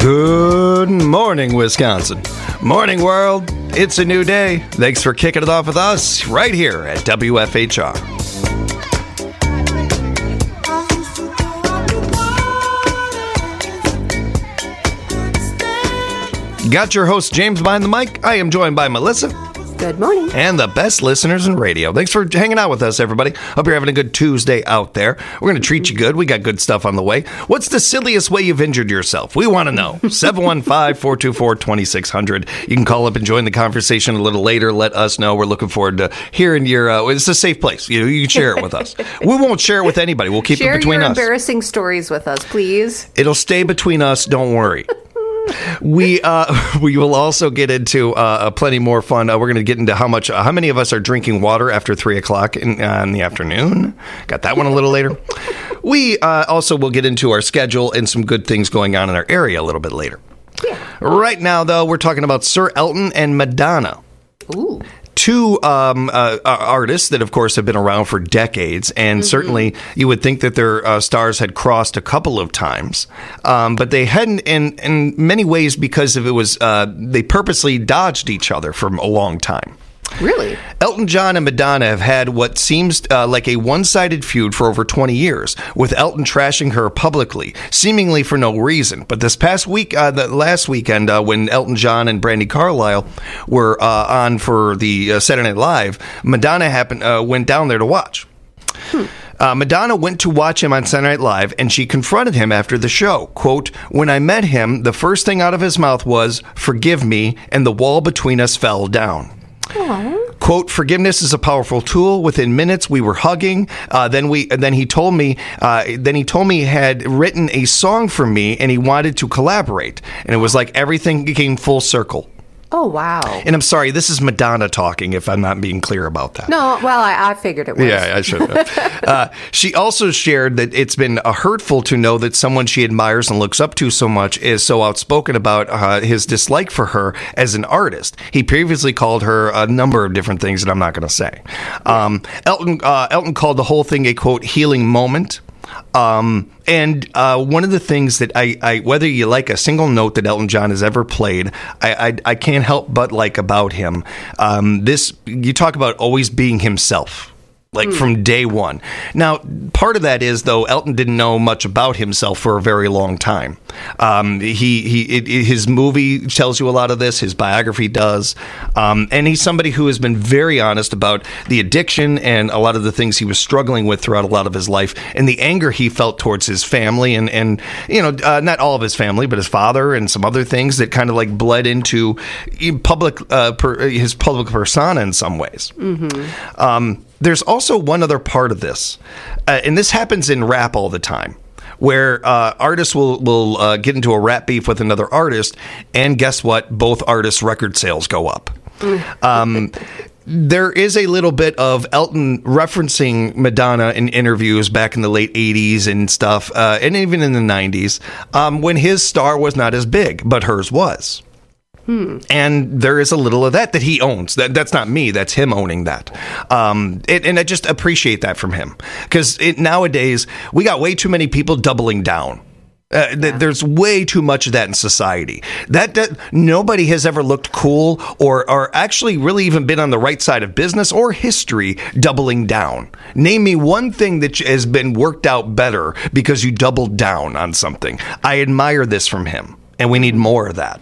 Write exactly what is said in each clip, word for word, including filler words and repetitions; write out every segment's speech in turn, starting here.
Good morning, Wisconsin. Morning, world. It's a new day. Thanks for kicking it off with us right here at W F H R. Got your host, James, behind the mic. I am joined by Melissa. Good morning. And the best listeners in radio. Thanks for hanging out with us, everybody. Hope you're having a good Tuesday out there. We're going to treat you good. We got good stuff on the way. What's the silliest way you've injured yourself? We want to know. seven one five, four two four, two six zero zero. You can call up and join the conversation a little later. Let us know. We're looking forward to hearing your... Uh, it's a safe place. You know, you can share it with us. We won't share it with anybody. We'll keep share it between your us. Embarrassing stories with us, please. It'll stay between us. Don't worry. We uh, we will also get into uh, plenty more fun. Uh, we're going to get into how much, uh, how many of us are drinking water after three o'clock in, uh, in the afternoon. Got that one a little later. We uh, also will get into our schedule and some good things going on in our area a little bit later. Yeah. Right now, though, we're talking about Sir Elton and Madonna. Ooh. Two um, uh, artists that, of course, have been around for decades, and mm-hmm. certainly you would think that their uh, stars had crossed a couple of times, um, but they hadn't in, in many ways because of it was uh, they purposely dodged each other for a long time. Really? Elton John and Madonna have had what seems uh, like a one-sided feud for over twenty years, with Elton trashing her publicly, seemingly for no reason. But this past week, uh, the last weekend, uh, when Elton John and Brandi Carlile were uh, on for the uh, Saturday Night Live, Madonna happened uh, went down there to watch. Hmm. Uh, Madonna went to watch him on Saturday Night Live, and she confronted him after the show. Quote, "When I met him, the first thing out of his mouth was, 'Forgive me,' and the wall between us fell down." Aww. Quote, "Forgiveness is a powerful tool. Within minutes, we were hugging. Uh, then we, then he told me, uh, then he told me he had written a song for me, and he wanted to collaborate. And it was like everything came full circle." Oh, wow. And I'm sorry, this is Madonna talking, if I'm not being clear about that. No, well, I, I figured it was. Yeah, I should have. uh, she also shared that it's been uh, hurtful to know that someone she admires and looks up to so much is so outspoken about uh, his dislike for her as an artist. He previously called her a number of different things that I'm not going to say. Um, Elton, uh, Elton called the whole thing a, quote, healing moment. Um, and uh, one of the things that I, I, whether you like a single note that Elton John has ever played, I, I, I can't help but like about him. Um, this, you talk about always being himself. Like mm. from day one. Now, part of that is, though, Elton didn't know much about himself for a very long time. Um, he he it, it, his movie tells you a lot of this. His biography does. Um, and he's somebody who has been very honest about the addiction and a lot of the things he was struggling with throughout a lot of his life, and the anger he felt towards his family and, and you know, uh, not all of his family, but his father and some other things that kind of like bled into public uh, per, his public persona in some ways. Mm-hmm. Um There's also one other part of this, uh, and this happens in rap all the time, where uh, artists will, will uh, get into a rap beef with another artist, and guess what? Both artists' record sales go up. um, there is a little bit of Elton referencing Madonna in interviews back in the late eighties and stuff, uh, and even in the nineties, um, when his star was not as big, but hers was. Hmm. And there is a little of that that he owns. That That's not me. That's him owning that. Um, it, and I just appreciate that from him. Because nowadays, we got way too many people doubling down. Uh, th- yeah. There's way too much of that in society. That, that nobody has ever looked cool or, or actually really even been on the right side of business or history doubling down. Name me one thing that has been worked out better because you doubled down on something. I admire this from him, and we need more of that.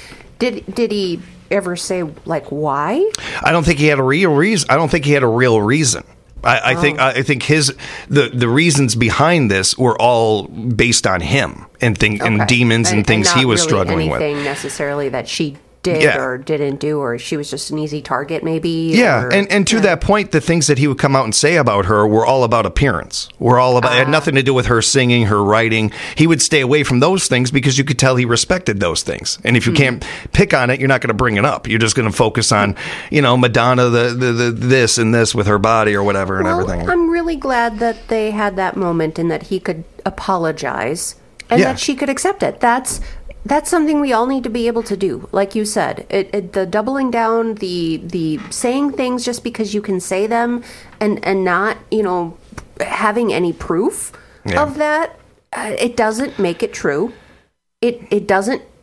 Did did he ever say, like, why? I don't think he had a real reason. I don't think he had a real reason. I, I oh. think I think his the, the reasons behind this were all based on him and thing okay. and demons and, and things and he was really struggling with. Anything necessarily that she did yeah. or didn't do, or she was just an easy target, maybe. Yeah, or, and and to yeah. that point, the things that he would come out and say about her were all about appearance. Were all about uh, it had nothing to do with her singing, her writing. He would stay away from those things because you could tell he respected those things. And if you mm-hmm. can't pick on it, you're not going to bring it up. You're just going to focus on, you know, Madonna, the, the the this and this with her body or whatever and well, everything. I'm really glad that they had that moment and that he could apologize and yeah. that she could accept it. That's That's something we all need to be able to do. Like you said, it, it, the doubling down, the the saying things just because you can say them and, and not, you know, having any proof yeah. of that, uh, it doesn't make it true. It it doesn't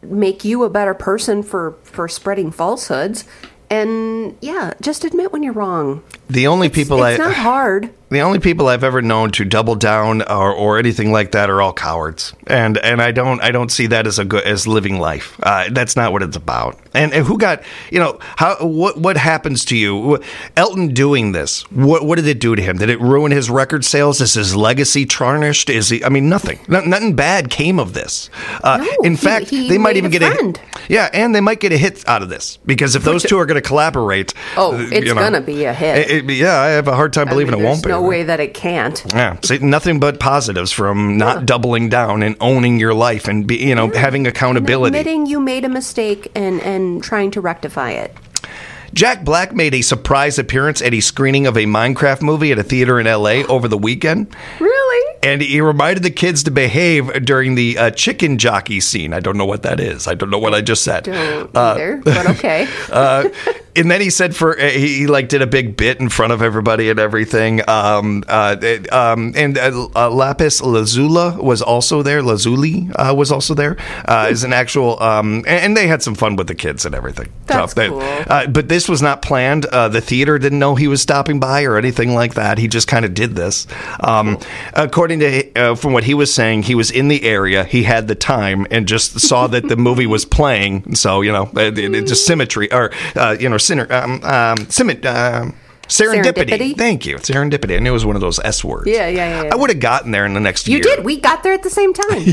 make you a better person for, for spreading falsehoods. And yeah, just admit when you're wrong. The only it's, people it's I not hard. The only people I've ever known to double down or, or anything like that are all cowards, and and I don't I don't see that as a good as living life. Uh, that's not what it's about. And, and who got you know how what what happens to you? Elton doing this. What what did it do to him? Did it ruin his record sales? Is his legacy tarnished? Is he? I mean, nothing. No, nothing bad came of this. Uh, no, in he, fact, he they might even a get friend. a yeah, and they might get a hit out of this because if those two are going to collaborate, oh, it's you know, gonna be a hit. It, it, yeah, I have a hard time believing I mean, it won't be. There's no way that it can't. Yeah, see, nothing but positives from not yeah. doubling down and owning your life and be, you know, yeah. having accountability. And admitting you made a mistake and, and trying to rectify it. Jack Black made a surprise appearance at a screening of a Minecraft movie at a theater in L A over the weekend. Really? And he reminded the kids to behave during the uh, chicken jockey scene. I don't know what that is. I don't know what I just said. Don't either, uh, but okay. uh, and then he said for uh, he, he like did a big bit in front of everybody and everything. Um, uh, um, and uh, uh, Lapis Lazuli was also there. Lazuli uh, was also there uh, as an actual. Um, and, and they had some fun with the kids and everything. That's so, cool. Uh, but this was not planned. Uh, the theater didn't know he was stopping by or anything like that. He just kind of did this. Um, cool. According to uh, from what he was saying, he was in the area. He had the time and just saw that the movie was playing. So you know, it, it's just symmetry or uh, you know. Sinner, um, um, simit, uh, serendipity. Serendipity. Thank you. Serendipity. I knew it was one of those S words. Yeah, yeah, yeah. yeah. I would have gotten there in the next you year. You did. We got there at the same time.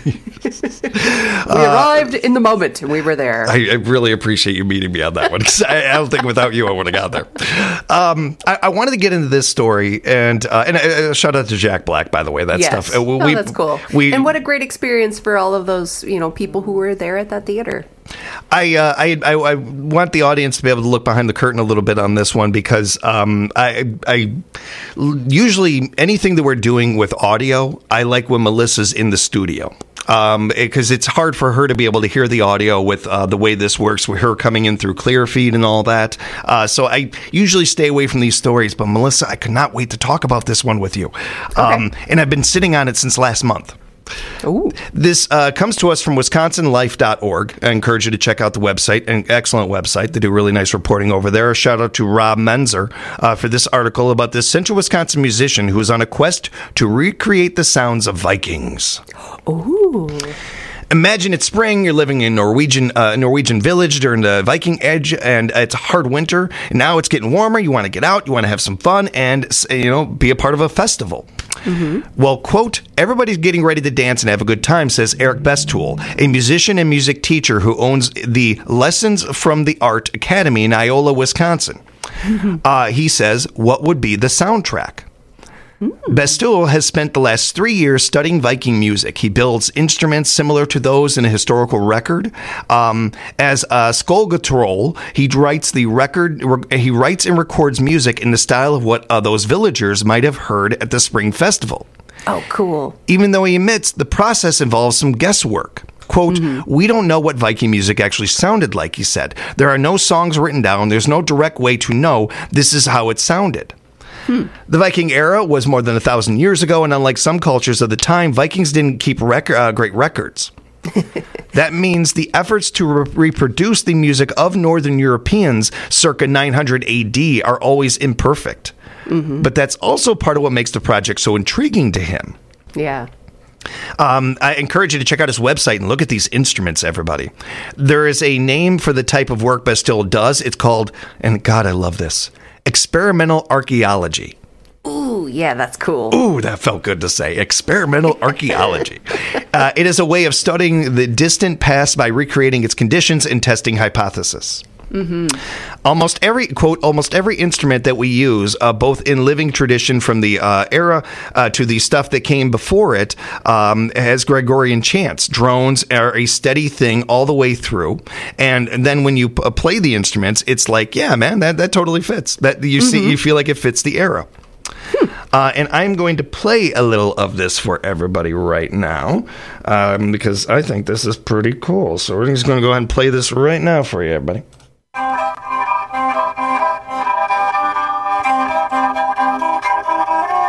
we arrived uh, in the moment, and we were there. I, I really appreciate you meeting me on that one, because I, I don't think without you I would have got there. Um, I, I wanted to get into this story, and uh, and uh, shout out to Jack Black, by the way. That yes. stuff. Uh, we, oh, that's cool. We, and what a great experience for all of those you know people who were there at that theater. I, uh, I I I want the audience to be able to look behind the curtain a little bit on this one, because um, I I usually anything that we're doing with audio, I like when Melissa's in the studio. Um, because it's hard for her to be able to hear the audio with uh, the way this works, with her coming in through Clearfeed and all that. Uh, so I usually stay away from these stories. But Melissa, I could not wait to talk about this one with you. Okay. Um, and I've been sitting on it since last month. Ooh. This uh, comes to us from wisconsin life dot org. I encourage you to check out the website, an excellent website. They do really nice reporting over there. A shout out to Rob Menzer uh, for this article about this central Wisconsin musician who is on a quest to recreate the sounds of Vikings. Ooh. Imagine it's spring, you're living in Norwegian uh, Norwegian village during the Viking Age, and it's a hard winter. Now it's getting warmer, you want to get out, you want to have some fun, and you know, be a part of a festival. Mm-hmm. Well, quote, everybody's getting ready to dance and have a good time, says Eric Bestool, a musician and music teacher who owns the Lessons from the Art Academy in Iola, Wisconsin. Mm-hmm. Uh, he says, what would be the soundtrack? Mm. Bestool has spent the last three years studying Viking music. He builds instruments similar to those in a historical record. Um, as a Skolgatroll, he writes the record. He writes and records music in the style of what uh, those villagers might have heard at the spring festival. Oh, cool! Even though he admits the process involves some guesswork. Quote, mm-hmm. we don't know what Viking music actually sounded like, he said. There are no songs written down. There's no direct way to know this is how it sounded. Hmm. The Viking era was more than a thousand years ago, and unlike some cultures of the time, Vikings didn't keep rec- uh, great records. That means the efforts to re- reproduce the music of Northern Europeans circa nine hundred A D are always imperfect. Mm-hmm. But that's also part of what makes the project so intriguing to him. Yeah. Um, I encourage you to check out his website and look at these instruments, everybody. There is a name for the type of work Bestool does. It's called, and God, I love this, experimental archaeology. Ooh, yeah, that's cool. Ooh, that felt good to say. Experimental archaeology. Uh, it is a way of studying the distant past by recreating its conditions and testing hypotheses. Mm-hmm. Almost every, quote, almost every instrument that we use, uh, both in living tradition from the uh, era uh, to the stuff that came before it, um, has Gregorian chants. Drones are a steady thing all the way through. And, and then when you p- play the instruments, it's like, yeah, man, that, that totally fits. That you mm-hmm. see, you feel like it fits the era. Hmm. Uh, and I'm going to play a little of this for everybody right now, um, because I think this is pretty cool. So we're just going to go ahead and play this right now for you, everybody.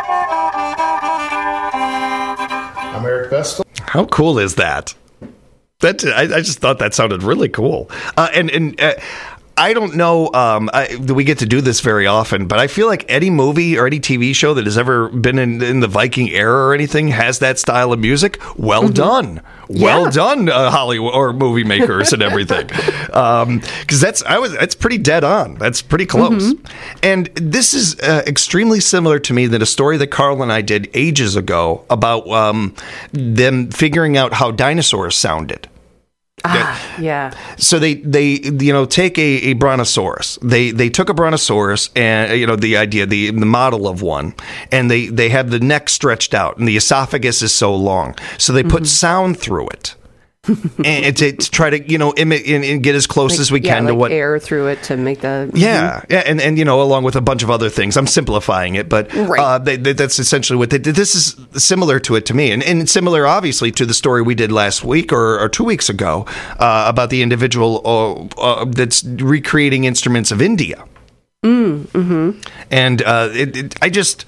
I'm Eric Bestool. How cool is that? That I, I just thought that sounded really cool. Uh, and and uh, I don't know um, I, that we get to do this very often, but I feel like any movie or any T V show that has ever been in, in the Viking era or anything has that style of music. Well mm-hmm. done. Well yeah. done, uh, Hollywood or movie makers and everything. Because um, that's I was that's pretty dead on. That's pretty close. Mm-hmm. And this is uh, extremely similar to me than a story that Carl and I did ages ago about um, them figuring out how dinosaurs sounded. Ah, yeah. So they, they, you know, take a, a brontosaurus. They, they took a brontosaurus and, you know, the idea, the, the model of one, and they, they have the neck stretched out and the esophagus is so long. So they put mm-hmm. sound through it. and to, to try to, you know, imit and, and get as close like, as we yeah, can like to what air through it to make the yeah, yeah, and and you know, along with a bunch of other things. I'm simplifying it, but right. uh, they, they, that's essentially what they did. This is similar to it to me, and, and similar, obviously, to the story we did last week or, or two weeks ago uh, about the individual uh, uh, that's recreating instruments of India. Mm, mm-hmm. And uh, it, it, I just,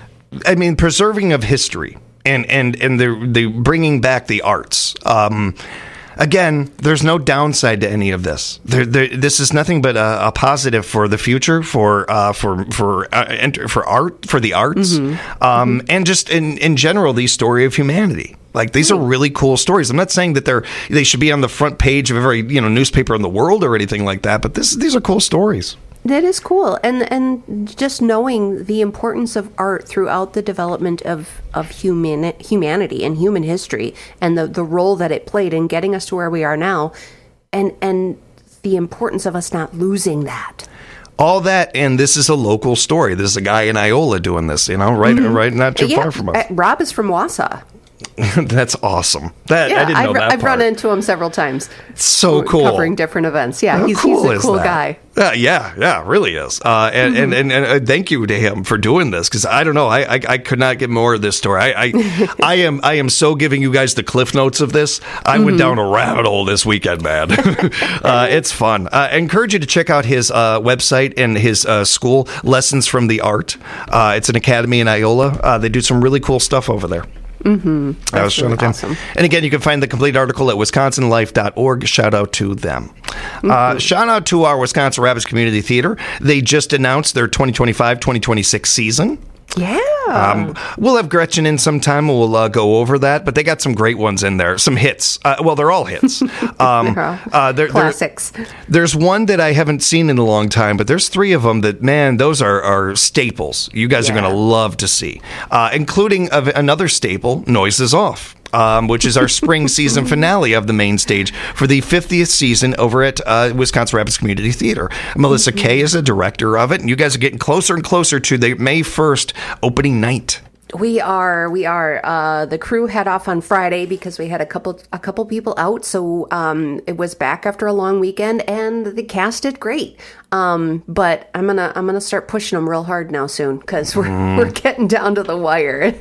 I mean, preserving of history. And and and the the bringing back the arts. Um, again, there's no downside to any of this. There, there, this is nothing but a, a positive for the future, for uh, for for uh, enter, for art, for the arts, mm-hmm. Um, mm-hmm. and just in in general, the story of humanity. Like these are really cool stories. I'm not saying that they're they should be on the front page of every you know newspaper in the world or anything like that. But this these are cool stories. That is cool, and and just knowing the importance of art throughout the development of of human humanity and human history, and the the role that it played in getting us to where we are now, and and the importance of us not losing that. All that, and this is a local story. This is a guy in Iola doing this, you know, right, mm-hmm. right, not too yeah, far from us. Uh, Rob is from Wausau. That's awesome. That yeah, I didn't know I've, that I've part. run into him several times. So cool. Covering different events. Yeah, How he's, cool he's a is cool that? guy. Uh, yeah, yeah, really is. Uh, and, mm-hmm. and, and and uh, thank you to him for doing this because I don't know, I, I I could not get more of this story. I I, I am I am so giving you guys the cliff notes of this. I mm-hmm. went down a rabbit hole this weekend, man. uh, it's fun. Uh, I encourage you to check out his uh, website and his uh, school, Lessons from the Art. Uh, it's an academy in Iola. Uh, they do some really cool stuff over there. Mm-hmm. I was showing it to him. Awesome. And again, you can find the complete article at wisconsin life dot org. Shout out to them. Mm-hmm. Uh, shout out to our Wisconsin Rapids Community Theater. They just announced their twenty twenty-five twenty twenty-six season. Yeah. Um, we'll have Gretchen in sometime. We'll uh, go over that, but they got some great ones in there. Some hits. Uh, well, they're all hits. Um, they're all uh, they're, classics. They're, there's one that I haven't seen in a long time, but there's three of them that, man, those are, are staples. You guys yeah. are going to love to see, uh, including of another staple, Noises Off. Um, which is our spring season finale of the main stage for the fiftieth season over at uh, Wisconsin Rapids Community Theater. Melissa Kay is a director of it, and you guys are getting closer and closer to the May first opening night. We are, we are. Uh, the crew head off on Friday because we had a couple, a couple people out. So um, it was back after a long weekend, and the cast did great. Um, but I'm gonna, I'm gonna start pushing them real hard now soon because we're mm. we're getting down to the wire.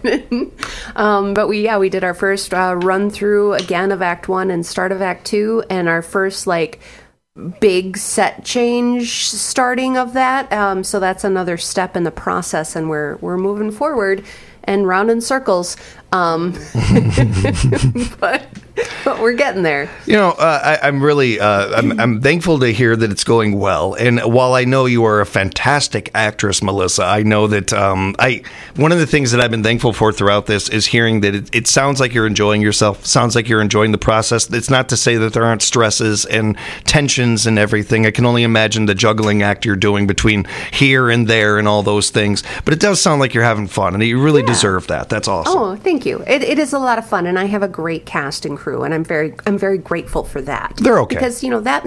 um, but we, yeah, we did our first uh, run through again of Act One and start of Act Two, and our first like big set change starting of that. Um, so that's another step in the process, and we're we're moving forward and round in circles. Um, but, but we're getting there. You know, uh, I, I'm really, uh, I'm, I'm thankful to hear that it's going well. And while I know you are a fantastic actress, Melissa, I know that um, I. One of the things that I've been thankful for throughout this is hearing that it, it sounds like you're enjoying yourself. Sounds like you're enjoying the process. It's not to say that there aren't stresses and tensions and everything. I can only imagine the juggling act you're doing between here and there and all those things. But it does sound like you're having fun, and you really yeah. deserve that. That's awesome. Oh, thank you. It, it is a lot of fun, and I have a great cast and crew, and I'm very, I'm very grateful for that. They're okay because you know that.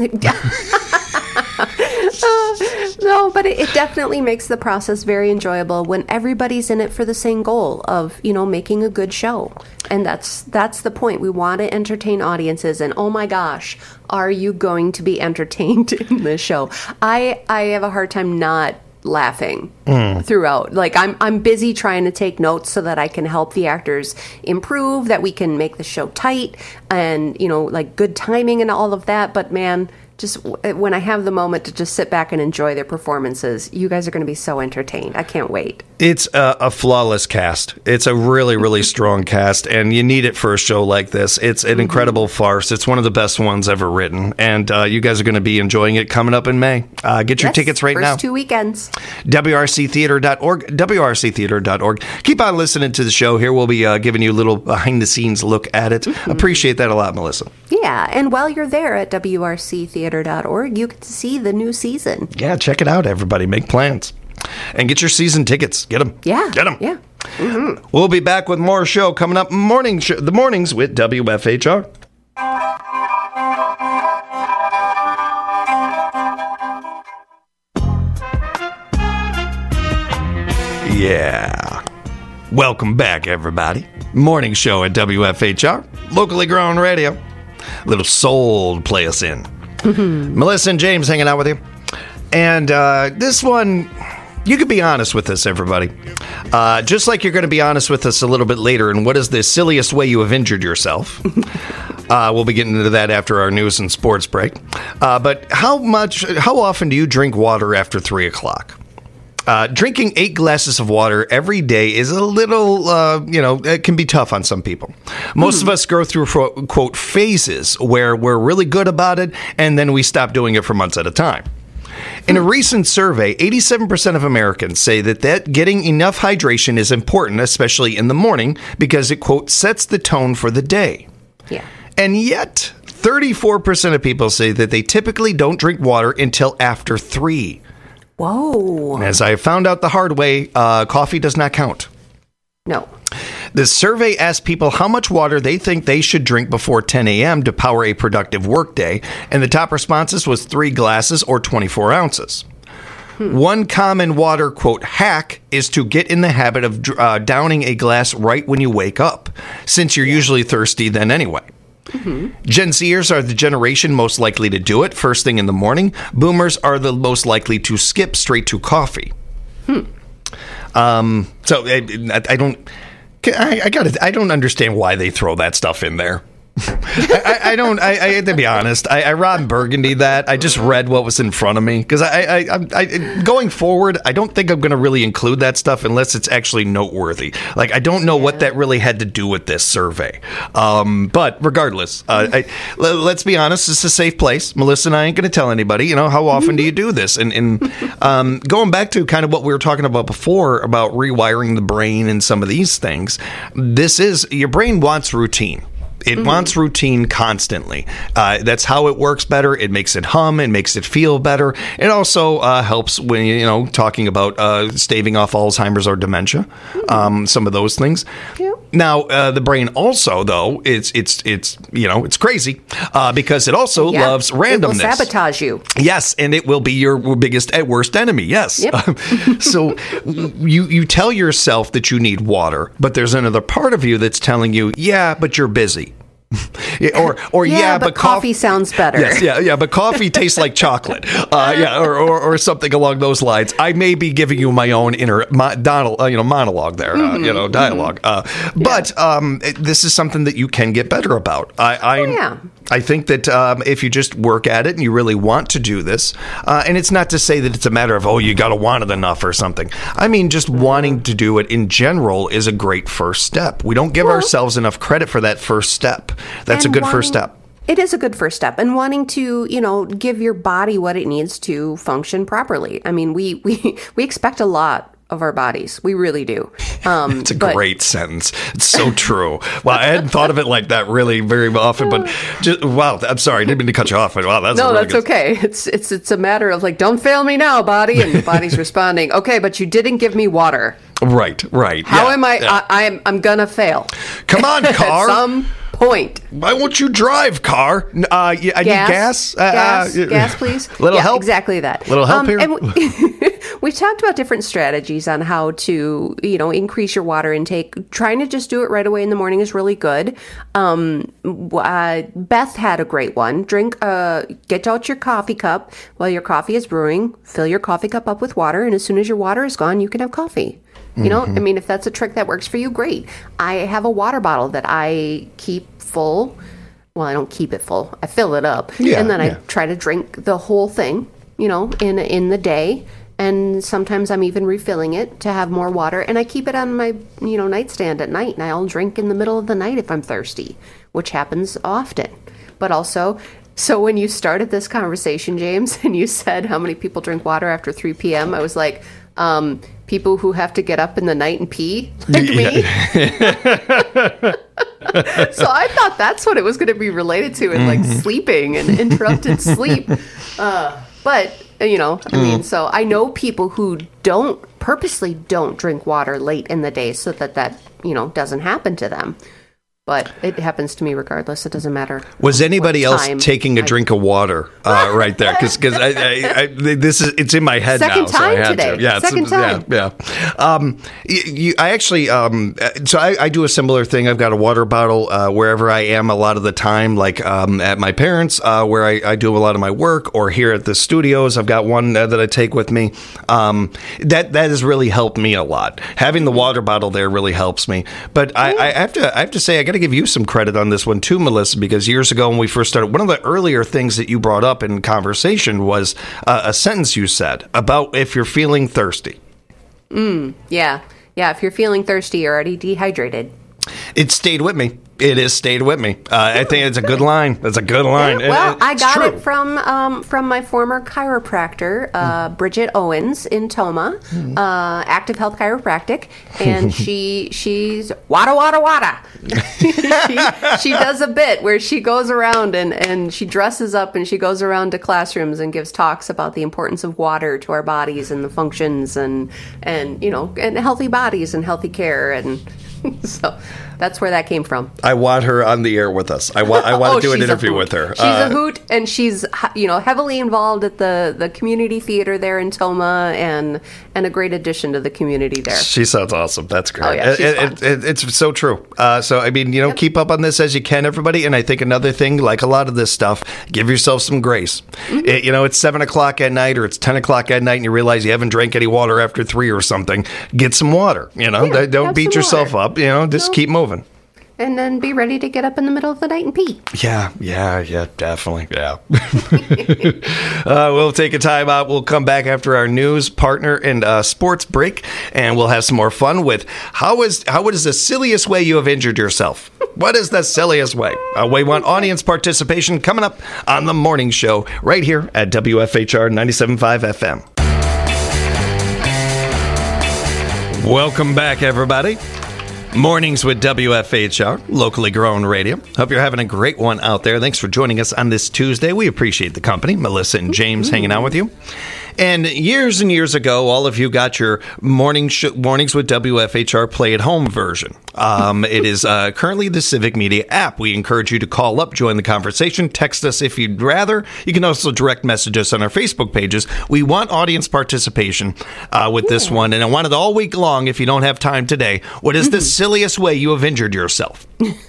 uh, no, but it, it definitely makes the process very enjoyable when everybody's in it for the same goal of you know making a good show, and that's that's the point. We want to entertain audiences, and oh my gosh, are you going to be entertained in this show? I I have a hard time not laughing mm. throughout. Like I'm I'm busy trying to take notes so that I can help the actors improve, that we can make the show tight and, you know, like good timing and all of that. But man, just when I have the moment to just sit back and enjoy their performances, you guys are going to be so entertained. I can't wait. It's a, a flawless cast. It's a really, really strong cast, and you need it for a show like this. It's an mm-hmm. incredible farce. It's one of the best ones ever written, and uh, you guys are going to be enjoying it coming up in May. Uh, get your yes, tickets right first now. two weekends. W R C theater dot org, W R C theater dot org. Keep on listening to the show here. We'll be uh, giving you a little behind-the-scenes look at it. Mm-hmm. Appreciate that a lot, Melissa. Yeah, and while you're there at W R C theater dot org, you get to see the new season. Yeah, check it out, everybody. Make plans. And get your season tickets. Get them. Yeah. Get them. Yeah. Mm-hmm. We'll be back with more show coming up morning sh- the mornings with W F H R. Yeah. Welcome back, everybody. Morning show at W F H R, locally grown radio. Little soul to play us in. Mm-hmm. Melissa and James hanging out with you. And uh, this one, you can be honest with us, everybody. Uh, just like you're going to be honest with us a little bit later. And what is the silliest way you have injured yourself? uh, we'll be getting into that after our news and sports break. Uh, but how much, how often do you drink water after three o'clock? Uh, drinking eight glasses of water every day is a little, uh, you know, it can be tough on some people. Most mm. of us go through, quote, phases where we're really good about it, and then we stop doing it for months at a time. In a recent survey, eighty-seven percent of Americans say that, that getting enough hydration is important, especially in the morning, because it, quote, sets the tone for the day. Yeah. And yet, thirty-four percent of people say that they typically don't drink water until after three. Whoa. As I found out the hard way, uh, coffee does not count. No. The survey asked people how much water they think they should drink before ten a.m. to power a productive workday, and the top responses was three glasses or twenty-four ounces. Hmm. One common water, quote, hack is to get in the habit of uh, downing a glass right when you wake up, since you're yeah. usually thirsty then anyway. Mm-hmm. Gen Zers are the generation most likely to do it first thing in the morning. Boomers are the most likely to skip straight to coffee. Hmm. Um, so I, I don't... I, I got I don't understand why they throw that stuff in there. I, I, I don't. I, I have to be honest. I, I Ron Burgundy that. I just read what was in front of me because I, I, I, I, going forward, I don't think I'm going to really include that stuff unless it's actually noteworthy. Like I don't know yeah. what that really had to do with this survey. Um, but regardless, uh, I, let's be honest. It's a safe place. Melissa and I ain't going to tell anybody. You know, how often do you do this? And, and um, going back to kind of what we were talking about before about rewiring the brain and some of these things, this is your brain wants routine. It mm-hmm. wants routine constantly. Uh, that's how it works better. It makes it hum. It makes it feel better. It also uh, helps when, you know, talking about uh, staving off Alzheimer's or dementia, mm-hmm. um, some of those things. Yeah. Now, uh, the brain also, though, it's, it's, it's you know, it's crazy uh, because it also yeah. loves randomness. It will sabotage you. Yes, and it will be your biggest, worst enemy. Yes. Yep. So you, you tell yourself that you need water, but there's another part of you that's telling you, yeah, but you're busy. or or yeah, yeah but, but coffee cof- sounds better. Yes, yeah, yeah, but coffee tastes like chocolate. Uh, yeah, or, or or something along those lines. I may be giving you my own inner mo- Donald, uh, you know, monologue there, mm-hmm. uh, you know, dialogue. Uh, but yeah. um, it, this is something that you can get better about. I I, oh, yeah. I think that um, if you just work at it and you really want to do this, uh, and it's not to say that it's a matter of, oh, you got to want it enough or something. I mean, just mm-hmm. wanting to do it in general is a great first step. We don't give well, ourselves enough credit for that first step. That's a good wanting, first step. It is a good first step. And wanting to, you know, give your body what it needs to function properly. I mean, we we, we expect a lot of our bodies. We really do. Um, it's a but, great sentence. It's so true. Well, I hadn't thought of it like that really very often, but just, wow, I'm sorry. I didn't mean to cut you off. But wow, that's no, really that's good. okay. It's it's it's a matter of like, don't fail me now, body, and the body's responding. Okay, but you didn't give me water. Right, right. How yeah, am I, yeah. I? I'm I'm gonna fail. Come on, car. At some point. Why won't you drive, car? Uh, yeah, I gas, need gas. Uh, gas, uh, gas, please. Little yeah, help. Exactly that. Little help um, here. And we, we talked about different strategies on how to, you know, increase your water intake. Trying to just do it right away in the morning is really good. Um, uh, Beth had a great one. Drink. Uh, get out your coffee cup while your coffee is brewing. Fill your coffee cup up with water, and as soon as your water is gone, you can have coffee. You know, mm-hmm. I mean, if that's a trick that works for you, great. I have a water bottle that I keep full. Well, I don't keep it full. I fill it up. Yeah, and then yeah. I try to drink the whole thing, you know, in in the day. And sometimes I'm even refilling it to have more water. And I keep it on my, you know, nightstand at night. And I'll drink in the middle of the night if I'm thirsty, which happens often. But also, so when you started this conversation, James, and you said how many people drink water after three p.m., I was like, um, people who have to get up in the night and pee, like yeah. me. So I thought that's what it was going to be related to, and mm-hmm. like sleeping and interrupted sleep. Uh, but, you know, I mm. mean, so I know people who don't, purposely don't drink water late in the day so that that, you know, doesn't happen to them. But it happens to me regardless. It doesn't matter. Was anybody else taking a I, drink of water uh, right there? Because because I, I, I, this is it's in my head Second now. Second time so I had today. To. Yeah, Second time. Yeah, yeah. Um, you, you, I actually um, so I, I do a similar thing. I've got a water bottle uh, wherever I am a lot of the time, like um, at my parents' uh, where I, I do a lot of my work, or here at the studios. I've got one uh, that I take with me. Um, that that has really helped me a lot. Having the water bottle there really helps me. But I, I have to I have to say I got to give you some credit on this one too, Melissa, because years ago when we first started, one of the earlier things that you brought up in conversation was uh, a sentence you said about if you're feeling thirsty. Mm, yeah. Yeah, if you're feeling thirsty, you're already dehydrated. It stayed with me. It has stayed with me. Uh, I think it's a good line. It's a good line. Yeah, well, it, I got true. it from um, from my former chiropractor, uh, mm. Bridget Owens in Toma, mm. uh, Active Health Chiropractic, and she she's wada wada wada. she, she does a bit where she goes around and, and she dresses up and she goes around to classrooms and gives talks about the importance of water to our bodies and the functions and and you know and healthy bodies and healthy care and. So that's where that came from. I want her on the air with us. I want I want oh, to do an interview with her. She's uh, a hoot, and she's you know heavily involved at the, the community theater there in Toma, and and a great addition to the community there. She sounds awesome. That's great. Oh, yeah, she's it, fun. It, it, it's so true. Uh, so I mean, you know, yep. keep up on this as you can, everybody. And I think another thing, like a lot of this stuff, give yourself some grace. Mm-hmm. It, you know, it's seven o'clock at night or it's ten o'clock at night, and you realize you haven't drank any water after three or something. Get some water. You know, yeah, don't beat yourself water. up. You know, just no. keep moving. And then be ready to get up in the middle of the night and pee. Yeah, yeah, yeah, definitely, yeah. uh, we'll take a time out. We'll come back after our news, partner, and uh, sports break, and we'll have some more fun with how is how what is the silliest way you have injured yourself? What is the silliest way? Uh, we want audience participation coming up on the morning show right here at W F H R ninety-seven point five F M. Welcome back, everybody. Mornings with W F H R, locally grown radio. Hope you're having a great one out there. Thanks for joining us on this Tuesday. We appreciate the company. Melissa and James hanging out with you. And years and years ago, all of you got your morning sh- Mornings with W F H R Play at Home version. Um, it is uh, currently the Civic Media app. We encourage you to call up, join the conversation, text us if you'd rather. You can also direct message us on our Facebook pages. We want audience participation uh, with this yeah. one, and I want it all week long if you don't have time today. What is mm-hmm. the silliest way you have injured yourself?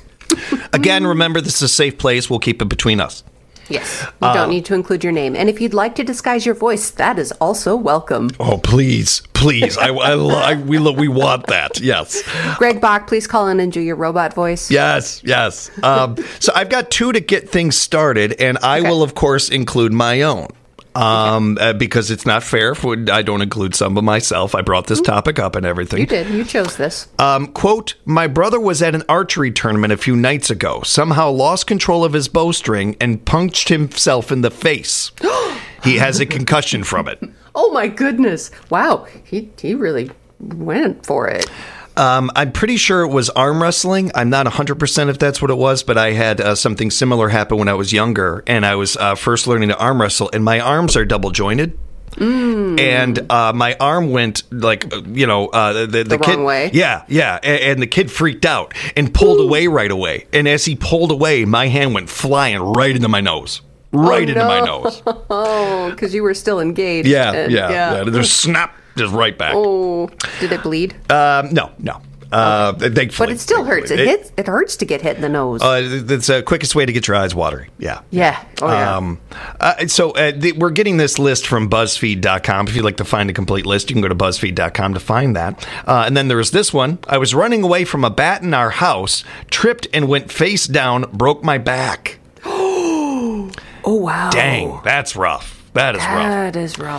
Again, remember, this is a safe place. We'll keep it between us. Yes, you uh, don't need to include your name. And if you'd like to disguise your voice, that is also welcome. Oh, please, please. I, I, I we, we want that, yes. Greg Bach, please call in and do your robot voice. Yes, yes. Um, so I've got two to get things started, and I okay. will, of course, include my own. Um, okay. uh, because it's not fair if I don't include some of myself. I brought this topic up and everything. You did. You chose this. Um, quote, my brother was at an archery tournament a few nights ago, somehow lost control of his bowstring and punched himself in the face. He has a concussion from it. Oh, my goodness. Wow. He, he really went for it. Um, I'm pretty sure it was arm wrestling. I'm not one hundred percent if that's what it was, but I had uh, something similar happen when I was younger, and I was uh, first learning to arm wrestle, and my arms are double jointed. Mm. And uh, my arm went like, you know, uh, the, the, the kid, wrong way. Yeah, yeah. And, and the kid freaked out and pulled Ooh. away right away. And as he pulled away, my hand went flying right into my nose. Right oh, into no. my nose. Oh, because you were still engaged. Yeah, and, yeah, yeah. yeah. There's snap. Just right back. Oh, did it bleed? Um, no, no. Uh, okay. Thankfully, but it still hurts. It, it hits. It hurts to get hit in the nose. Uh, it's the quickest way to get your eyes watery. Yeah. Yeah. Oh yeah. Um, uh, so uh, the, we're getting this list from BuzzFeed dot com. If you'd like to find a complete list, you can go to BuzzFeed dot com to find that. Uh, and then there was this one. I was running away from a bat in our house, tripped and went face down, broke my back. Oh wow. Dang, that's rough. That is that rough. That is rough.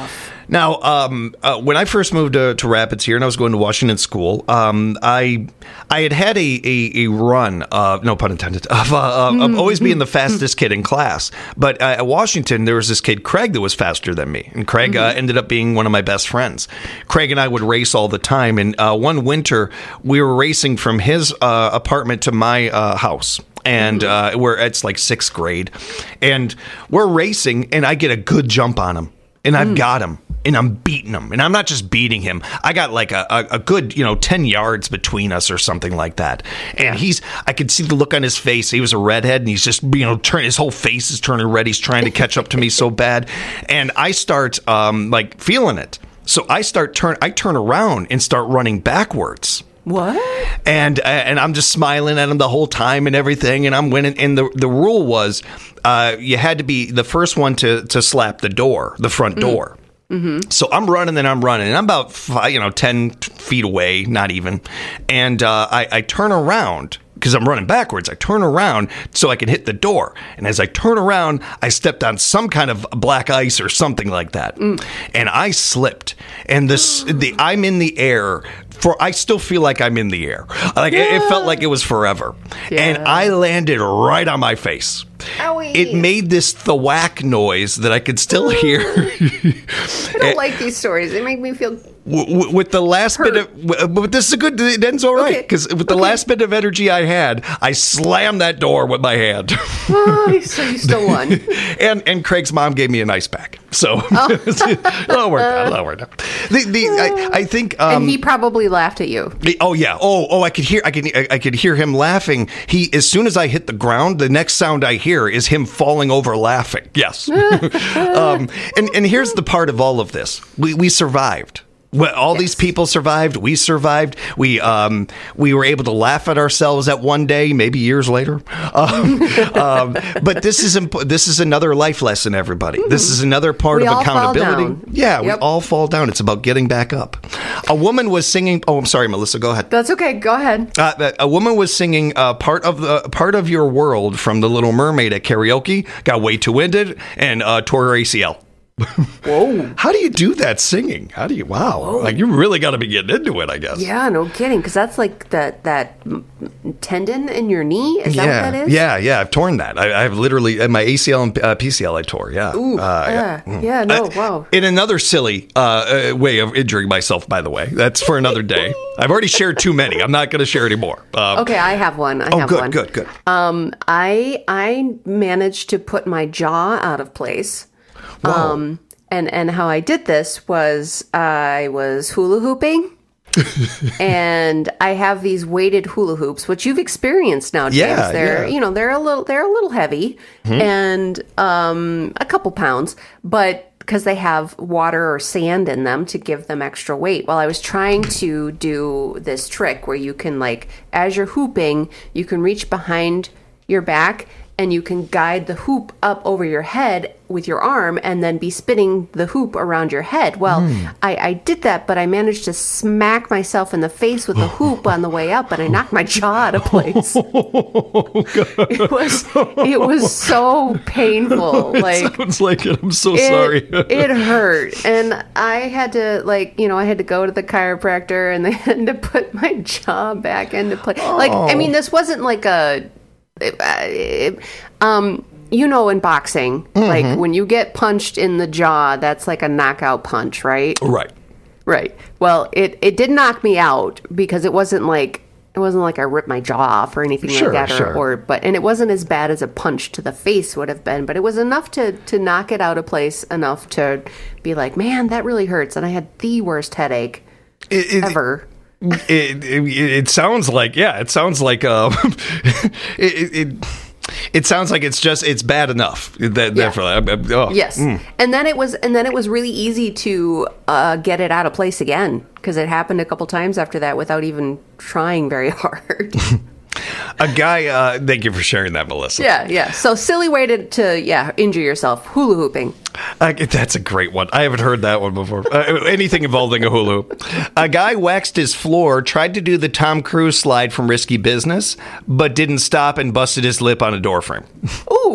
Now, um, uh, when I first moved to, to Rapids here, and I was going to Washington School, um, I I had had a a, a run, uh, no pun intended, of, uh, mm-hmm. of always being the fastest kid in class. But uh, at Washington, there was this kid Craig that was faster than me, and Craig mm-hmm. uh, ended up being one of my best friends. Craig and I would race all the time, and uh, one winter we were racing from his uh, apartment to my uh, house. And uh, we're it's like sixth grade, and we're racing, and I get a good jump on him, and I've mm. got him, and I'm beating him, and I'm not just beating him. I got like a, a, a good, you know, ten yards between us or something like that. And he's, I could see the look on his face. He was a redhead, and he's just, you know, turn his whole face is turning red. He's trying to catch up to me so bad, and I start um, like feeling it. So I start turn, I turn around and start running backwards. What? And and I'm just smiling at him the whole time and everything, and I'm winning. And the the rule was, uh, you had to be the first one to to slap the door, the front door. Mm-hmm. So I'm running and I'm running, and I'm about five, you know ten feet away, not even. And uh, I, I turn around. Because I'm running backwards, I turn around so I can hit the door. And as I turn around, I stepped on some kind of black ice or something like that. Mm. And I slipped. And this, the I'm in the air. For I still feel like I'm in the air. Like yeah. it, it felt like it was forever. Yeah. And I landed right on my face. Owie. It made this thwack noise that I could still hear. I don't and, like these stories. They make me feel w- with the last hurt. bit of, but this is a good. It ends all right because okay. with the okay. last bit of energy I had, I slammed that door with my hand. Oh, so you still won. and and Craig's mom gave me an ice pack, so oh. it all worked out. It all worked out. The, the I, I think, um, and he probably laughed at you. The, oh yeah. Oh oh, I could hear. I could I could hear him laughing. He as soon as I hit the ground, the next sound I hear is him falling over laughing. Yes. um, and, and here's the part of all of this. We, we survived. Well, all yes. these people survived. We survived. We um, we were able to laugh at ourselves at one day, maybe years later. Um, um, but this is imp- this is another life lesson, everybody. Mm-hmm. This is another part we of all accountability. Fall down. Yeah, yep. we all fall down. It's about getting back up. A woman was singing. Oh, I'm sorry, Melissa. Go ahead. That's okay. Go ahead. Uh, a woman was singing uh, part of the part of your world from The Little Mermaid at karaoke. Got way too winded and uh, tore her A C L. Whoa. How do you do that singing? How do you, wow. Whoa. Like you really got to be getting into it, I guess. Yeah, no kidding. Because that's like that that tendon in your knee. Is yeah. that what that is? Yeah, yeah. I've torn that. I, I've literally, uh, my A C L and uh, P C L I tore. Yeah. Ooh, uh, yeah. Yeah, yeah no, uh, wow. In another silly uh, uh, way of injuring myself, by the way. That's for another day. I've already shared too many. I'm not going to share any more. Um, okay, I have one. I oh, have good, one. good, good. Um, I, I managed to put my jaw out of place. Whoa. Um, And and how I did this was I was hula hooping, and I have these weighted hula hoops, which you've experienced now, James. Yeah, they're yeah. you know they're a little they're a little heavy mm-hmm. and um, a couple pounds, but because they have water or sand in them to give them extra weight. Well, I was trying to do this trick where you can like as you're hooping, you can reach behind your back. And you can guide the hoop up over your head with your arm and then be spinning the hoop around your head. Well, mm. I, I did that, but I managed to smack myself in the face with the hoop on the way up, and I knocked my jaw out of place. Oh, it was it was so painful. Like it sounds like it. I'm so it, sorry. It hurt. And I had to, like, you know, I had to go to the chiropractor, and they had to put my jaw back into place. Oh. Like, I mean, this wasn't like a... It, it, um, you know, in boxing, mm-hmm. like when you get punched in the jaw, that's like a knockout punch, right? Right. Right. Well, it, it did knock me out because it wasn't like it wasn't like I ripped my jaw off or anything sure, like that, or, sure. or but and it wasn't as bad as a punch to the face would have been, but it was enough to to knock it out of place enough to be like, man, that really hurts, and I had the worst headache it, it, ever. It, it it sounds like yeah it sounds like uh it, it it sounds like it's just it's bad enough that yeah. oh. yes mm. and then it was and then it was really easy to uh get it out of place again because it happened a couple times after that without even trying very hard. A guy, uh, thank you for sharing that, Melissa. Yeah, yeah. So silly way to, to yeah, injure yourself. Hula hooping. Uh, that's a great one. I haven't heard that one before. Uh, anything involving a hula hoop. A guy waxed his floor, tried to do the Tom Cruise slide from Risky Business, but didn't stop and busted his lip on a door frame. Ooh.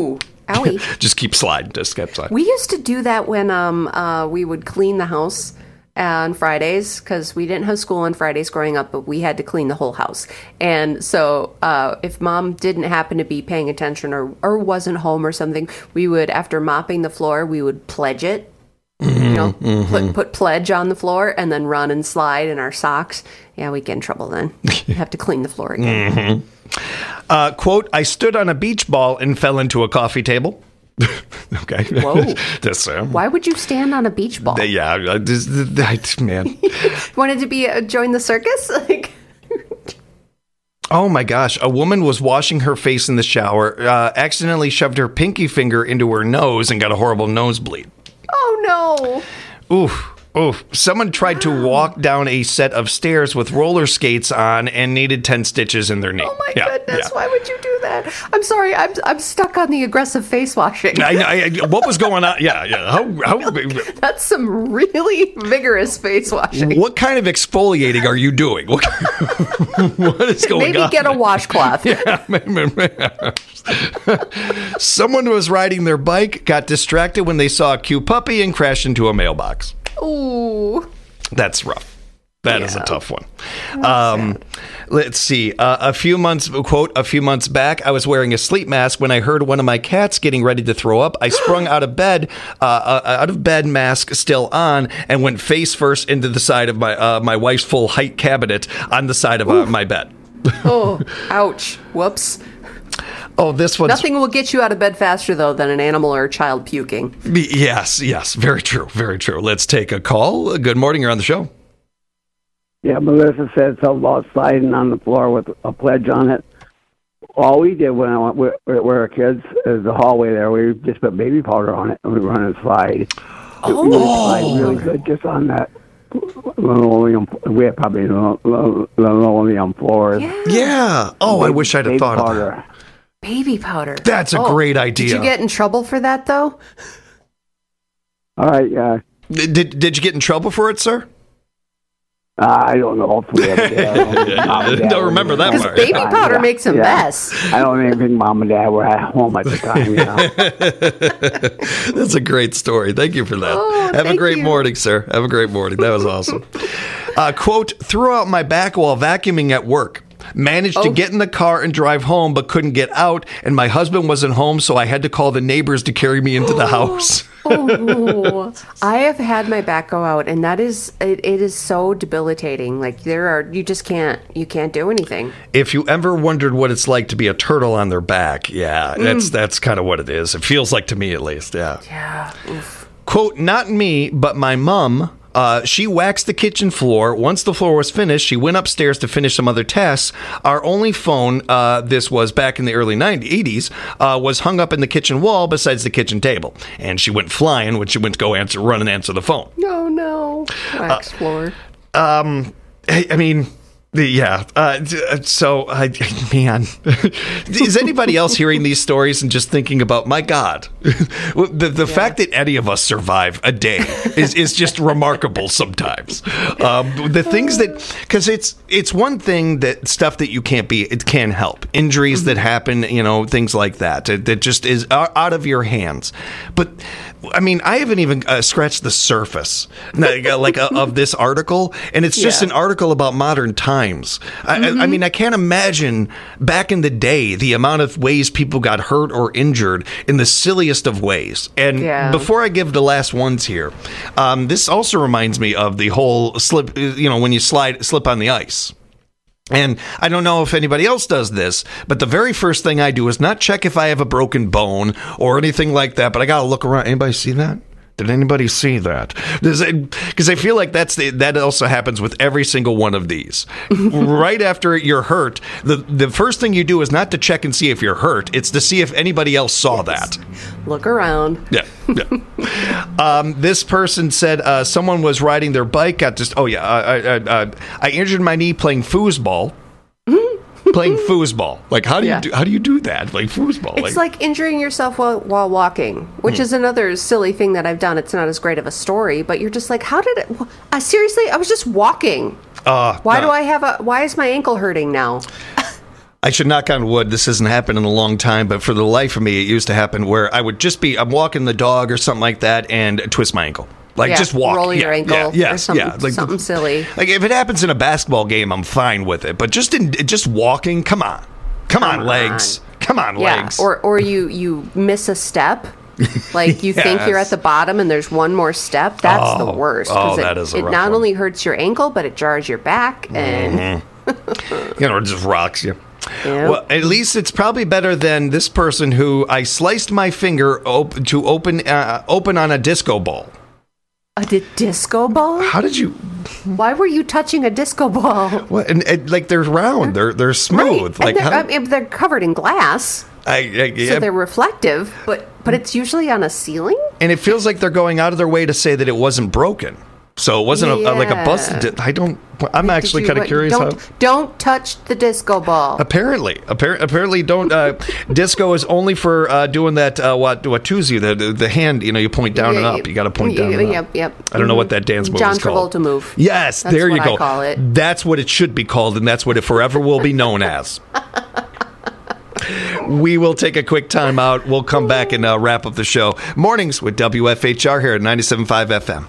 Owie. Just keep sliding. Just keep sliding. We used to do that when um uh we would clean the house on Fridays, because we didn't have school on Fridays growing up, but we had to clean the whole house. And so uh, if Mom didn't happen to be paying attention or, or wasn't home or something, we would, after mopping the floor, we would pledge it. Mm-hmm, you know, mm-hmm. put, put pledge on the floor and then run and slide in our socks. Yeah, we'd get in trouble then. We'd have to clean the floor again. Mm-hmm. Uh, quote, I stood on a beach ball and fell into a coffee table. Okay. Whoa. This, uh, Why would you stand on a beach ball? Yeah, uh, this, this, man. Wanted to be uh, join the circus? Like. Oh my gosh. A woman was washing her face in the shower, uh, accidentally shoved her pinky finger into her nose and got a horrible nosebleed. Oh no. Oof. Oof. Someone tried to walk down a set of stairs with roller skates on and needed ten stitches in their knee. Oh my yeah, goodness. Yeah. Why would you do that? I'm sorry. I'm I'm stuck on the aggressive face washing. I, I, what was going on? Yeah, yeah. How, how, That's some really vigorous face washing. What kind of exfoliating are you doing? What, what is going maybe on? Maybe get a washcloth. Yeah, someone was riding their bike, got distracted when they saw a cute puppy and crashed into a mailbox. Ooh. That's rough. That yeah. is a tough one. Um, let's see. Uh, a few months, quote, a few months back, I was wearing a sleep mask when I heard one of my cats getting ready to throw up. I sprung out of bed, uh, out of bed, mask still on, and went face first into the side of my uh, my wife's full height cabinet on the side of uh, my bed. Oh, ouch. Whoops. Oh, this one. Nothing will get you out of bed faster, though, than an animal or a child puking. Yes, yes. Very true. Very true. Let's take a call. Good morning. You're on the show. Yeah, Melissa said something about sliding on the floor with a pledge on it. All we did when I went, we, we were kids is the hallway there. We just put baby powder on it and we run and slide. Oh, we would slide really good just on that linoleum. We had probably linoleum floors. Yeah. yeah. Oh, baby, I wish I'd have thought powder. of that. Baby powder. That's a oh, great idea. Did you get in trouble for that, though? All right, yeah. Did Did you get in trouble for it, sir? Uh, I don't know if we ever did. I don't, don't remember that part. Because baby powder yeah, makes a yeah. mess. I don't even think Mom and Dad were at home at the time. You know? That's a great story. Thank you for that. Oh, Have a great you. morning, sir. Have a great morning. That was awesome. Uh, quote, threw out my back while vacuuming at work. Managed oh. to get in the car and drive home, but couldn't get out. And my husband wasn't home, so I had to call the neighbors to carry me into the house. Oh, I have had my back go out, and that is it, it is so debilitating. Like there are, you just can't, you can't do anything. If you ever wondered what it's like to be a turtle on their back, yeah, mm. that's that's kind of what it is. It feels like to me, at least. Yeah. Yeah. Oof. Quote, not me, but my mom. Uh, she waxed the kitchen floor. Once the floor was finished, she went upstairs to finish some other tasks. Our only phone, uh, this was back in the early nineties, eighties, uh, was hung up in the kitchen wall besides the kitchen table. And she went flying when she went to go answer, run and answer the phone. No, no. Wax uh, floor. Um, I, I mean... The, yeah. Uh, so, uh, man, is anybody else hearing these stories and just thinking about, my God, the the yeah. fact that any of us survive a day is, is just remarkable sometimes. Um, the things that, because it's it's one thing that stuff that you can't be, it can help. Injuries mm-hmm. that happen, you know, things like that, that just is out of your hands. But, I mean, I haven't even uh, scratched the surface like, like uh, of this article, and it's just yeah. an article about modern times. I, mm-hmm. I mean, I can't imagine back in the day the amount of ways people got hurt or injured in the silliest of ways. And yeah. before I give the last ones here, um, this also reminds me of the whole slip, you know, when you slide, slip on the ice. And I don't know if anybody else does this, but the very first thing I do is not check if I have a broken bone or anything like that, but I got to look around. Anybody see that? Did anybody see that? Because I feel like that's the, that also happens with every single one of these. Right after you're hurt, the, the first thing you do is not to check and see if you're hurt. It's to see if anybody else saw yes. that. Look around. Yeah. yeah. um, this person said uh, someone was riding their bike. Got just oh yeah. I, I, I, I injured my knee playing foosball. Playing foosball. Like, how do yeah. you do, how do you do that? Like foosball. It's like, like injuring yourself while, while walking, which hmm. is another silly thing that I've done. It's not as great of a story, but you're just like, how did it? Uh, seriously, I was just walking. Uh, why no. do I have a? Why is my ankle hurting now? I should knock on wood. This hasn't happened in a long time, but for the life of me, it used to happen where I would just be, I'm walking the dog or something like that and twist my ankle. Like, yeah, just walk. Roll yeah, your ankle yeah, yes, or something, yeah. Like, something silly. Like, if it happens in a basketball game, I'm fine with it. But just in just walking, come on. Come, come on, on, legs. Come on, yeah. legs. Or, or you, you miss a step. Like, you yes. think you're at the bottom and there's one more step. That's oh, the worst. Oh, it, that is a It rough not one. only hurts your ankle, but it jars your back. And mm-hmm. you know, it just rocks you. Yep. Well, at least it's probably better than this person who I sliced my finger op- to open uh, open on a disco ball. A di- disco ball? How did you? Why were you touching a disco ball? What? And, and like they're round, they're they're smooth. Right. Like they're, how, I mean, they're covered in glass, I, I, yeah. so they're reflective. But but it's usually on a ceiling. And it feels like they're going out of their way to say that it wasn't broken. So it wasn't yeah. a, a, like a busted. I don't. I'm Wait, actually you, kind of what, curious. Don't, how, don't touch the disco ball. Apparently, appar- apparently, don't. Uh, disco is only for uh, doing that. Uh, what what Tuesday? The, the the hand. You know, you point down yeah, and up. You got to point down. Yep, and yep, up. yep. I don't mm-hmm. know what that dance move John is called. Travolta move. Yes, that's there you what go. I call it. That's what it should be called, and that's what it forever will be known as. We will take a quick time out. We'll come back and uh, wrap up the show. Mornings with W F H R here at ninety-seven point five F M.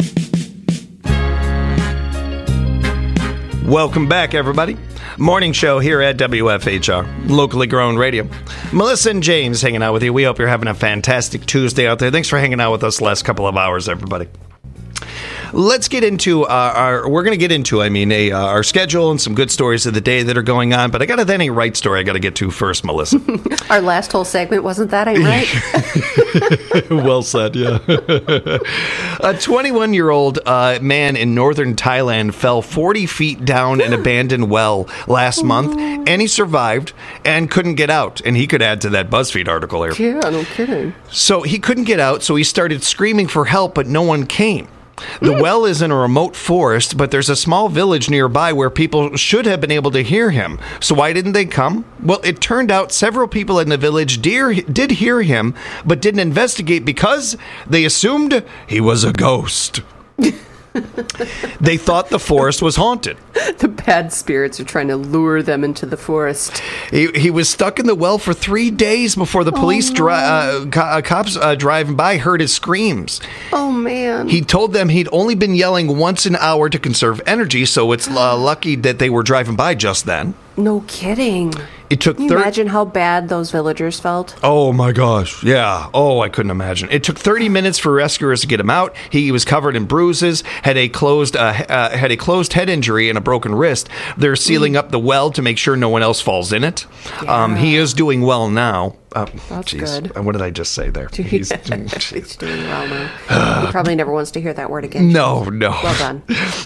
Welcome back, everybody. Morning show here at W F H R, locally grown radio. Melissa and James hanging out with you. We hope you're having a fantastic Tuesday out there. Thanks for hanging out with us the last couple of hours, everybody. Let's get into uh, our, we're going to get into, I mean, a, uh, our schedule and some good stories of the day that are going on, but I got a Then Ain't Right story I got to get to first, Melissa. Our last whole segment wasn't that ain't right? Well said, yeah. A twenty-one-year-old uh, man in northern Thailand fell forty feet down an abandoned well last month, and he survived and couldn't get out. And he could add to that BuzzFeed article here. Yeah, no kidding. So he couldn't get out, so he started screaming for help, but no one came. The well is in a remote forest, but there's a small village nearby where people should have been able to hear him. So why didn't they come? Well, it turned out several people in the village dear, did hear him, but didn't investigate because they assumed he was a ghost. They thought the forest was haunted. The bad spirits are trying to lure them into the forest. He, he was stuck in the well for three days before the police oh, dri- uh, co- uh, cops uh, driving by heard his screams. Oh, man. He told them he'd only been yelling once an hour to conserve energy, so it's uh, lucky that they were driving by just then. No kidding. It took Can you thir- imagine how bad those villagers felt? Oh, my gosh. Yeah. Oh, I couldn't imagine. It took thirty minutes for rescuers to get him out. He was covered in bruises, had a closed uh, uh, had a closed head injury and a broken wrist. They're sealing mm. up the well to make sure no one else falls in it. Yeah. Um, he is doing well now. Uh, That's geez. good. What did I just say there? He's, He's doing well now. He probably never wants to hear that word again. No, no. Well done.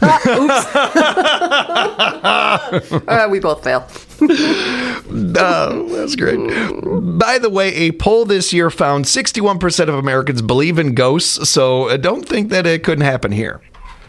Ah, oops. uh, we both fail. Oh, that's great. By the way, a poll this year found sixty-one percent of Americans believe in ghosts, so I don't think that it couldn't happen here.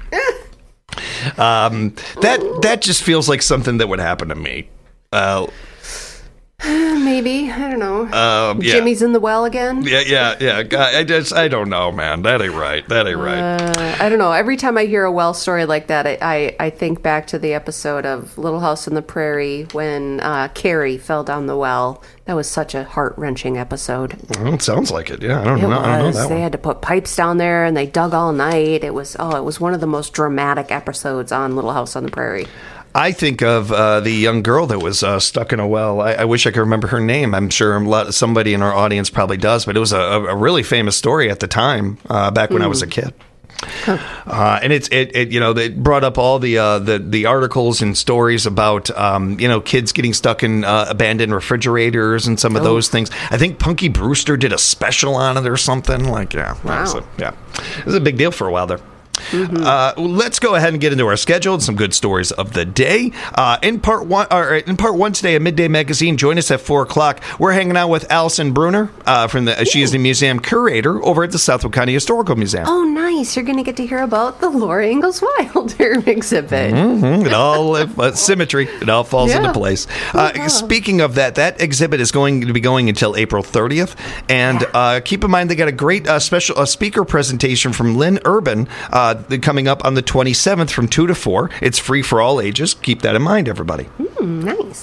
um, that that just feels like something that would happen to me. Uh, Maybe. I don't know. Um, yeah. Jimmy's in the well again? Yeah, yeah, yeah. I just, I don't know, man. That ain't right. That ain't right. Uh, I don't know. Every time I hear a well story like that, I, I, I think back to the episode of Little House on the Prairie when uh, Carrie fell down the well. That was such a heart-wrenching episode. Well, it sounds like it. Yeah, I don't it know. Was. I don't know that They one. had to put pipes down there, and they dug all night. It was oh, it was one of the most dramatic episodes on Little House on the Prairie. I think of uh, the young girl that was uh, stuck in a well. I, I wish I could remember her name. I'm sure a lot, somebody in our audience probably does, but it was a, a really famous story at the time, uh, back when mm. I was a kid. Huh. Uh, and it's it, it you know it brought up all the uh, the the articles and stories about um, you know kids getting stuck in uh, abandoned refrigerators and some of oh. those things. I think Punky Brewster did a special on it or something. Like yeah, wow. so, yeah, it was a big deal for a while there. Mm-hmm. Uh, let's go ahead and get into our schedule and some good stories of the day. Uh, in part one, or in part one today, at Midday Magazine, join us at four o'clock. We're hanging out with Allison Bruner uh, from the. Ooh. She is the museum curator over at the Southwood County Historical Museum. Oh, nice! You're going to get to hear about the Laura Ingalls Wilder exhibit. Mm-hmm. It all uh, symmetry. It all falls yeah. into place. Uh, yeah. Speaking of that, that exhibit is going to be going until April thirtieth, and uh, keep in mind they got a great uh, special uh, speaker presentation from Lynn Urban. Uh, coming up on the twenty-seventh from two to four. It's free for all ages. Keep that in mind, everybody. Mm, nice.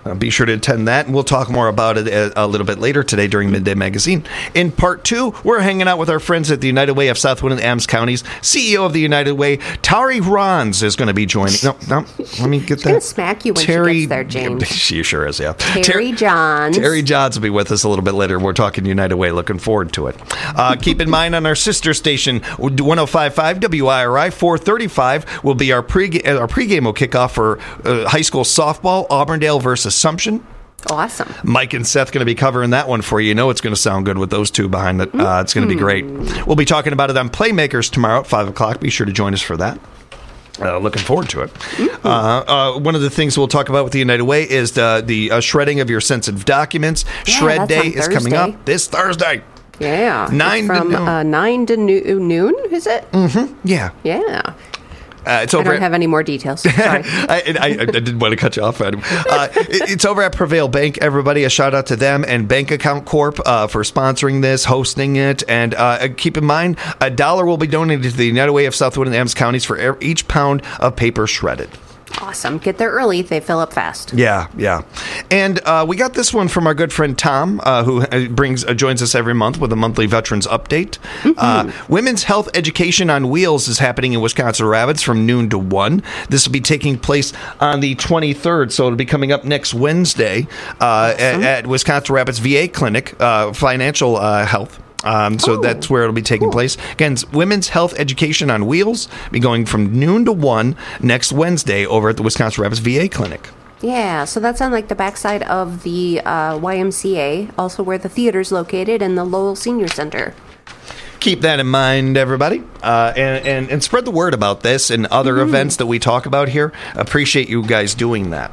Uh, be sure to attend that, and we'll talk more about it a, a little bit later today during Midday Magazine. In part two, we're hanging out with our friends at the United Way of Southwood and Adams Counties. C E O of the United Way, Tari Rons, is going to be joining. No, no, let me get She's that. going to smack you when Terry, she gets there, James. She sure is, yeah. Terry Ter- Johns. Terry Johns will be with us a little bit later. We're talking United Way. Looking forward to it. Uh, keep in mind, on our sister station, one oh five point five W I R I, four thirty-five will be our pre our pregame will kick off for uh, high school softball, Auburndale versus Assumption. Awesome. Mike and Seth going to be covering that one for you. You know it's going to sound good with those two behind it. Uh, it's going to be great. We'll be talking about it on Playmakers tomorrow at five o'clock. Be sure to join us for that. Uh, looking forward to it. Uh, uh, one of the things we'll talk about with the United Way is the, the uh, shredding of your sensitive documents. Yeah, Shred that's Day on is coming Thursday. up this Thursday. Yeah. Nine It's from to noon. Uh, nine to noo- noon, is it? Mm-hmm. Yeah. Yeah. Uh, it's I over don't at, have any more details. Sorry. I, I, I didn't want to cut you off, Adam. Uh, it, it's over at Prevail Bank, everybody. A shout out to them and Bank Account Corp uh, for sponsoring this, hosting it. And uh, keep in mind, a dollar will be donated to the United Way of Southwood and Adams Counties for er- each pound of paper shredded. Awesome. Get there early. They fill up fast. Yeah, yeah. And uh, we got this one from our good friend Tom, uh, who brings uh, joins us every month with a monthly Veterans Update. Mm-hmm. Uh, Women's Health Education on Wheels is happening in Wisconsin Rapids from noon to one. This will be taking place on the twenty-third, so it'll be coming up next Wednesday uh, awesome. at, at Wisconsin Rapids V A Clinic, uh, Financial uh, Health. Um, so oh, that's where it'll be taking cool. place. Again, it's Women's Health Education on Wheels. Be going from noon to one next Wednesday over at the Wisconsin Rapids V A Clinic. Yeah, so that's on like the backside of the uh, Y M C A, also where the theater's located, and the Lowell Senior Center. Keep that in mind, everybody, uh, and, and, and spread the word about this and other mm-hmm. events that we talk about here. Appreciate you guys doing that.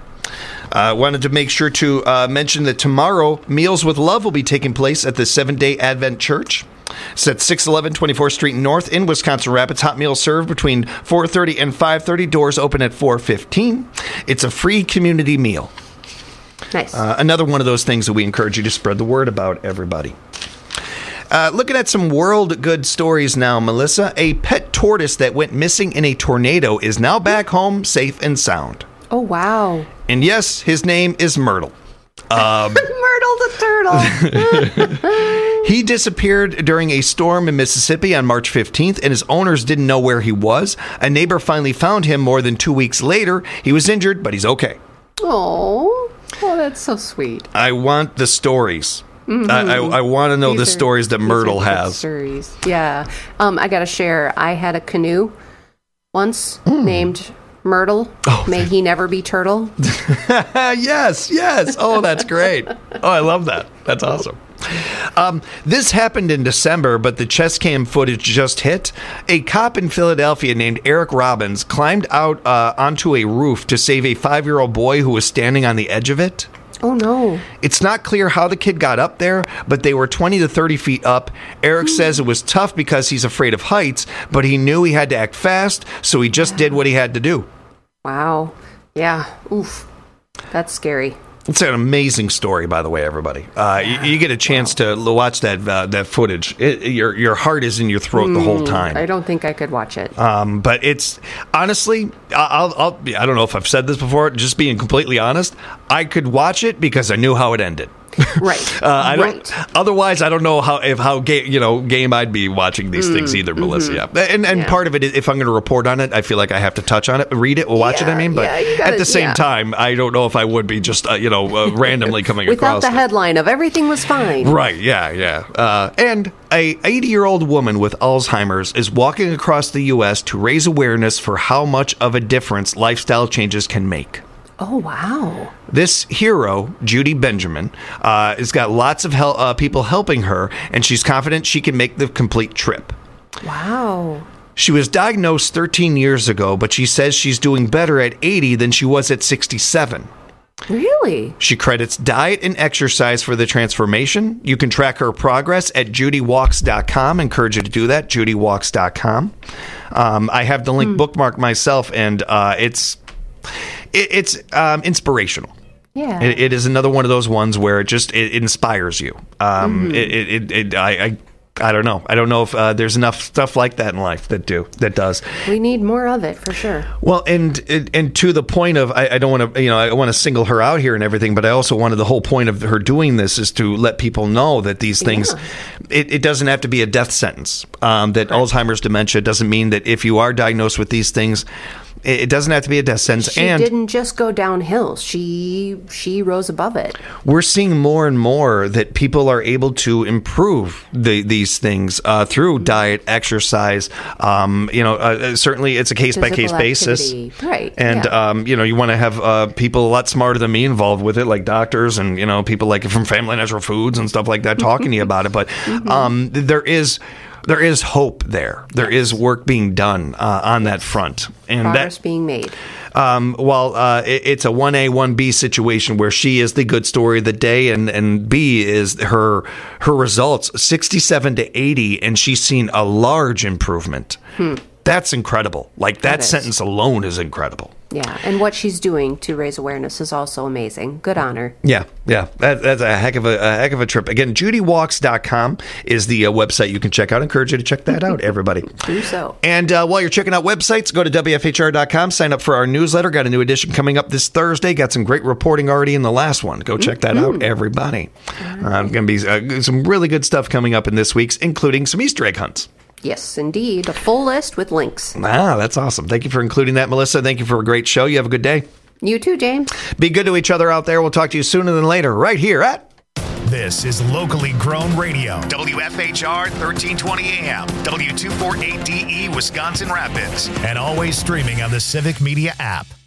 I uh, wanted to make sure to uh, mention that tomorrow, Meals with Love will be taking place at the Seventh-day Advent Church. It's at six eleven twenty-fourth Street North in Wisconsin Rapids. Hot meals served between four thirty and five thirty. Doors open at four fifteen. It's a free community meal. Nice. Uh, another one of those things that we encourage you to spread the word about, everybody. Uh, looking at some world good stories now, Melissa. A pet tortoise that went missing in a tornado is now back home safe and sound. Oh, wow. And yes, his name is Myrtle. Um, Myrtle the turtle. He disappeared during a storm in Mississippi on March fifteenth, and his owners didn't know where he was. A neighbor finally found him more than two weeks later. He was injured, but he's okay. Oh, oh, that's so sweet. I want the stories. Mm-hmm. I, I, I want to know these the are, stories that Myrtle has. Stories. Yeah. Um, I got to share. I had a canoe once mm. named Myrtle. Oh, May he never be turtle. Yes, yes. Oh, that's great. Oh, I love that. That's awesome. Um, this happened in December, but the chest cam footage just hit. A cop in Philadelphia named Eric Robbins climbed out uh, onto a roof to save a five-year-old boy who was standing on the edge of it. Oh, no. It's not clear how the kid got up there, but they were twenty to thirty feet up. Eric mm. says it was tough because he's afraid of heights, but he knew he had to act fast, so he just yeah. did what he had to do. Wow. Yeah. Oof. That's scary. It's an amazing story, by the way, everybody. Uh, you, you get a chance wow. to watch that uh, that footage. It, your your heart is in your throat mm, the whole time. I don't think I could watch it. Um, but it's honestly, I'll, I'll I don't know if I've said this before. Just being completely honest, I could watch it because I knew how it ended. Right. uh, I right. don't. Otherwise, I don't know how if how ga- you know game I'd be watching these mm, things either, mm-hmm. Melissa. Yeah. And and yeah. part of it is if I'm going to report on it, I feel like I have to touch on it, read it, or watch yeah, it. I mean, but yeah, gotta, at the same yeah. time, I don't know if I would be just uh, you know uh, randomly coming without across the it. headline of everything was fine. Right. Yeah. Yeah. Uh, and a eighty-year-old woman with Alzheimer's is walking across the U S to raise awareness for how much of a difference lifestyle changes can make. Oh, wow. This hero, Judy Benjamin, uh, has got lots of hel- uh, people helping her, and she's confident she can make the complete trip. Wow. She was diagnosed thirteen years ago, but she says she's doing better at eighty than she was at sixty-seven. Really? She credits diet and exercise for the transformation. You can track her progress at judy walks dot com. Encourage you to do that, judy walks dot com. Um, I have the link hmm. bookmarked myself, and uh, it's... It's um, inspirational. Yeah, it, it is another one of those ones where it just it, it inspires you. Um, mm-hmm. it, it, it, I, I I don't know. I don't know if uh, there's enough stuff like that in life that do that does. We need more of it for sure. Well, and and to the point of, I, I don't want to, you know, I want to single her out here and everything, but I also wanted the whole point of her doing this is to let people know that these things, yeah. it, it doesn't have to be a death sentence. Um, that right. Alzheimer's dementia doesn't mean that if you are diagnosed with these things, it doesn't have to be a death sentence. She and didn't just go downhill. She she rose above it. We're seeing more and more that people are able to improve the, these things uh, through diet, exercise. Um, you know, uh, certainly it's a case by case basis, right? And yeah. um, you know, you want to have uh, people a lot smarter than me involved with it, like doctors and you know people like from Family Natural Foods and stuff like that, talking to you about it. But mm-hmm. um, there is. There is hope there. There yes. is work being done uh, on yes. that front. And progress that, being made. Um, while uh, it, it's a one A, one B situation where she is the good story of the day and, and B is her her results, sixty-seven to eighty, and she's seen a large improvement. Hmm. That's incredible. Like, that, that sentence alone is incredible. Yeah, and what she's doing to raise awareness is also amazing. Good on her. Yeah, yeah, that, that's a heck of a, a heck of a trip. Again, judy walks dot com is the uh, website you can check out. I encourage you to check that out, everybody. Do so. And uh, while you're checking out websites, go to W F H R dot com, sign up for our newsletter. Got a new edition coming up this Thursday. Got some great reporting already in the last one. Go check that mm-hmm. out, everybody. Right. Uh, going to be uh, some really good stuff coming up in this week's, including some Easter egg hunts. Yes, indeed. A full list with links. Ah, that's awesome. Thank you for including that, Melissa. Thank you for a great show. You have a good day. You too, James. Be good to each other out there. We'll talk to you sooner than later right here at... This is Locally Grown Radio. W F H R thirteen twenty A M. W two forty-eight D E Wisconsin Rapids. And always streaming on the Civic Media app.